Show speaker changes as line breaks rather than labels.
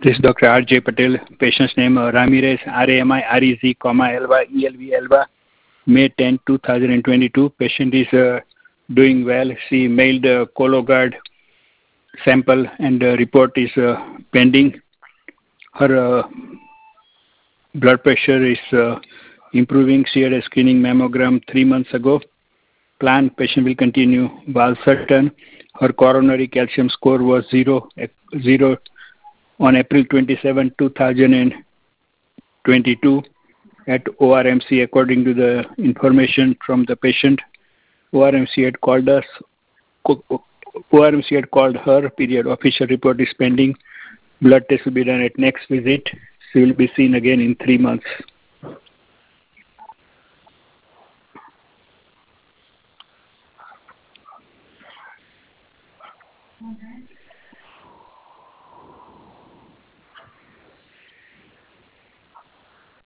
This is Dr. R.J. Patel. Patient's name Ramirez, R-A-M-I-R-E-Z, L-Y, E-L-V, Elva, May 10, 2022. Patient is doing well. She mailed Cologuard sample and report is pending. Her blood pressure is improving. She had a screening mammogram 3 months ago. Planned patient will continue valsartan. Her coronary calcium score was 0 on April 27, 2022 at ORMC according to the information from the patient. ORMC had called us. ORMC had called her. Period. Official report is pending. Blood test will be done at next visit. She will be seen again in 3 months.